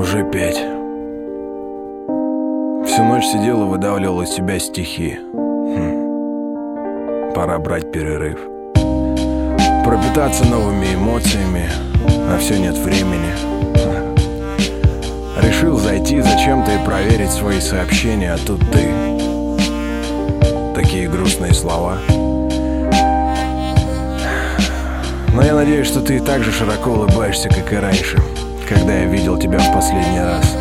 Уже 5. Всю ночь сидел и выдавливал из себя стихи. Пора брать перерыв. Пропитаться новыми эмоциями, на все нет времени. Решил зайти зачем-то и проверить свои сообщения, а тут ты. Такие грустные слова. Но я надеюсь, что ты так же широко улыбаешься, как и раньше, когда я видел тебя в последний раз.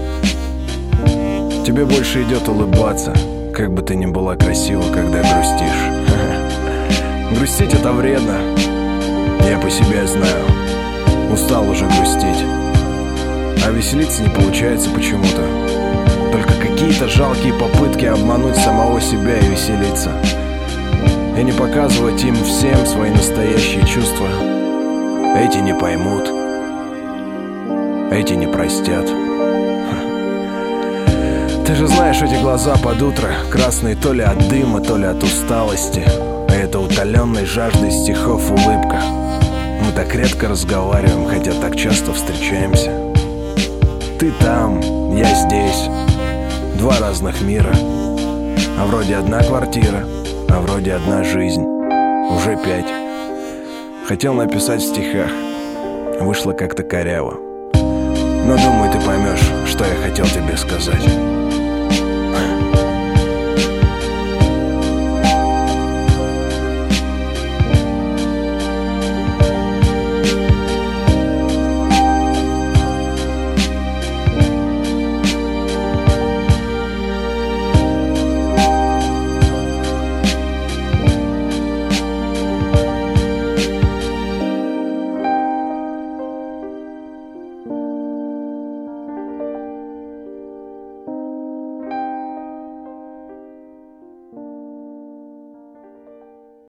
Тебе больше идет улыбаться, как бы ты ни была красива, когда грустишь. Грустить — это вредно. Я по себе знаю. Устал уже грустить. А веселиться не получается почему-то. Только какие-то жалкие попытки обмануть самого себя и веселиться. И не показывать им всем свои настоящие чувства. Эти не поймут. Эти не простят. Ты же знаешь, эти глаза под утро красные то ли от дыма, то ли от усталости. А это утоленной жаждой стихов улыбка. Мы так редко разговариваем, хотя так часто встречаемся. Ты там, я здесь. Два разных мира. А вроде одна квартира, а вроде одна жизнь. Уже 5. Хотел написать в стихах. Вышло как-то коряво. Но думаю, ты поймешь, что я хотел тебе сказать.